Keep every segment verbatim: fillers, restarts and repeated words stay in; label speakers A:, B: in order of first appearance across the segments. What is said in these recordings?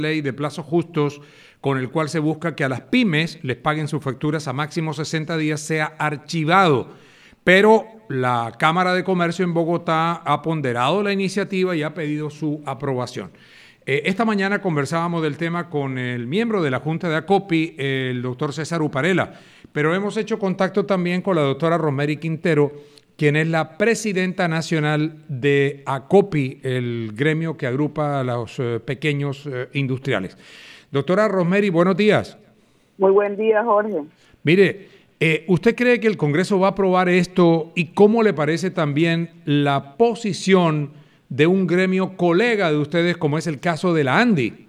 A: ley de plazos justos con el cual se busca que a las pymes les paguen sus facturas a máximo sesenta días sea archivado. Pero la Cámara de Comercio en Bogotá ha ponderado la iniciativa y ha pedido su aprobación. Eh, esta mañana conversábamos del tema con el miembro de la Junta de ACOPI, el doctor César Uparela, pero hemos hecho contacto también con la doctora Romery Quintero, quien es la presidenta nacional de ACOPI, el gremio que agrupa a los eh, pequeños eh, industriales. Doctora Romery, buenos días.
B: Muy buen día, Jorge.
A: Mire, eh, ¿usted cree que el Congreso va a aprobar esto y cómo le parece también la posición de un gremio colega de ustedes, como es el caso de la ANDI?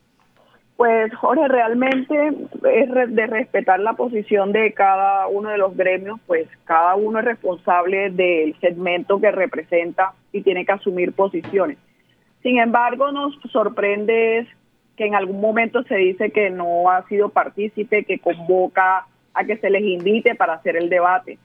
B: Pues, Jorge, realmente es de respetar la posición de cada uno de los gremios, pues cada uno es responsable del segmento que representa y tiene que asumir posiciones. Sin embargo, nos sorprende que en algún momento se dice que no ha sido partícipe, que convoca a que se les invite para hacer el debate.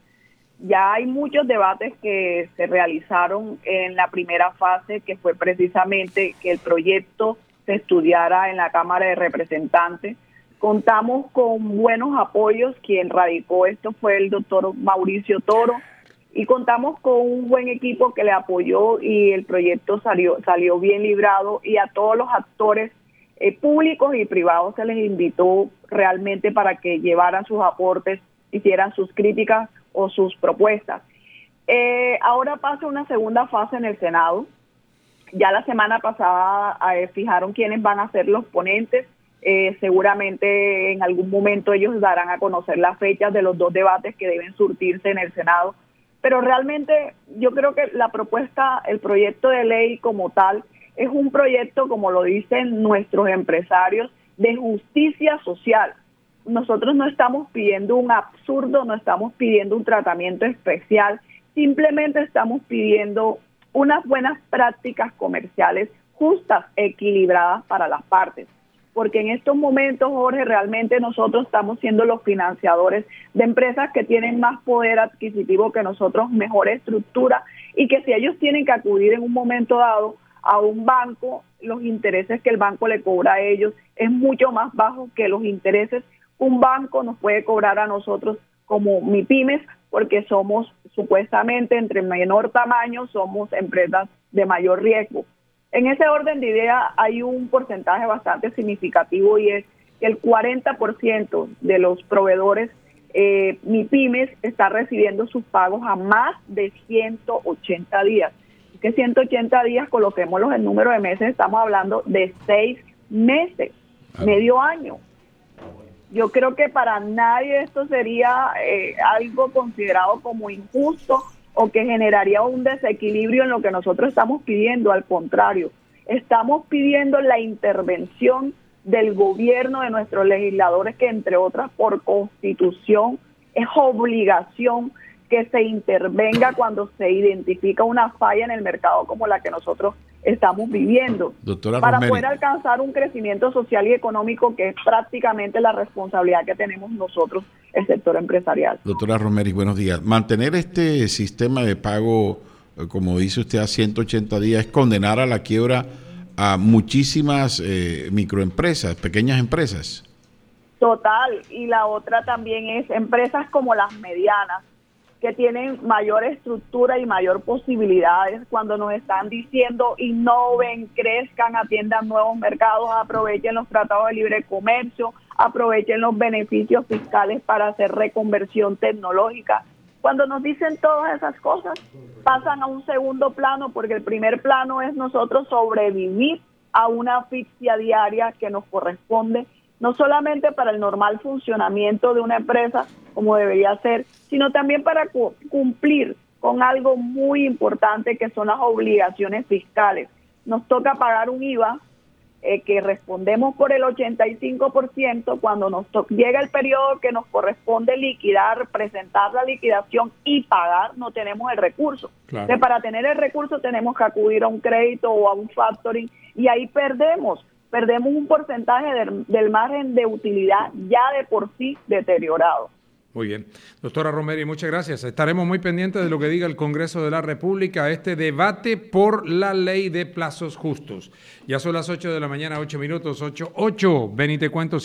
B: Ya hay muchos debates que se realizaron en la primera fase, que fue precisamente que el proyecto se estudiara en la Cámara de Representantes. Contamos con buenos apoyos. Quien radicó esto fue el doctor Mauricio Toro, y contamos con un buen equipo que le apoyó y el proyecto salió, salió bien librado, y a todos los actores eh, públicos y privados se les invitó realmente para que llevaran sus aportes, hicieran sus críticas o sus propuestas. Eh, ahora pasa una segunda fase en el Senado. Ya la semana pasada eh, fijaron quiénes van a ser los ponentes. Eh, seguramente en algún momento ellos darán a conocer las fechas de los dos debates que deben surtirse en el Senado. Pero realmente yo creo que la propuesta, el proyecto de ley como tal, es un proyecto, como lo dicen nuestros empresarios, de justicia social. Nosotros no estamos pidiendo un absurdo, no estamos pidiendo un tratamiento especial, simplemente estamos pidiendo unas buenas prácticas comerciales justas, equilibradas para las partes. Porque en estos momentos, Jorge, realmente nosotros estamos siendo los financiadores de empresas que tienen más poder adquisitivo que nosotros, mejor estructura, y que si ellos tienen que acudir en un momento dado a un banco, los intereses que el banco le cobra a ellos es mucho más bajo que los intereses un banco nos puede cobrar a nosotros como MIPYMES, porque somos supuestamente entre menor tamaño, somos empresas de mayor riesgo. En ese orden de idea hay un porcentaje bastante significativo, y es que el cuarenta por ciento de los proveedores eh, MIPYMES está recibiendo sus pagos a más de ciento ochenta días. Que ciento ochenta días, coloquémoslos en número de meses, estamos hablando de seis meses, ah. medio año. Yo creo que para nadie esto sería eh, algo considerado como injusto o que generaría un desequilibrio en lo que nosotros estamos pidiendo. Al contrario, estamos pidiendo la intervención del gobierno, de nuestros legisladores, que entre otras por constitución es obligación que se intervenga cuando se identifica una falla en el mercado como la que nosotros estamos viviendo, Doctora para Romery, poder alcanzar un crecimiento social y económico que es prácticamente la responsabilidad que tenemos nosotros, el sector empresarial.
C: Doctora Romery, buenos días. Mantener este sistema de pago, como dice usted, a ciento ochenta días, es condenar a la quiebra a muchísimas eh, microempresas, pequeñas empresas.
B: Total, y la otra también es empresas como las medianas, que tienen mayor estructura y mayor posibilidades, cuando nos están diciendo innoven, crezcan, atiendan nuevos mercados, aprovechen los tratados de libre comercio, aprovechen los beneficios fiscales para hacer reconversión tecnológica. Cuando nos dicen todas esas cosas, pasan a un segundo plano, porque el primer plano es nosotros sobrevivir a una asfixia diaria que nos corresponde, no solamente para el normal funcionamiento de una empresa, como debería ser, sino también para cu- cumplir con algo muy importante, que son las obligaciones fiscales. Nos toca pagar un I V A eh, que respondemos por el ochenta y cinco por ciento. Cuando nos to- llega el periodo que nos corresponde liquidar, presentar la liquidación y pagar, no tenemos el recurso. Claro. Entonces, para tener el recurso tenemos que acudir a un crédito o a un factoring, y ahí perdemos. Perdemos un porcentaje del, del margen de utilidad ya de por sí deteriorado.
A: Muy bien. Doctora Romeri, muchas gracias. Estaremos muy pendientes de lo que diga el Congreso de la República, este debate por la ley de plazos justos. Ya son las ocho de la mañana, ocho minutos, ocho, ocho. Ven y te cuento.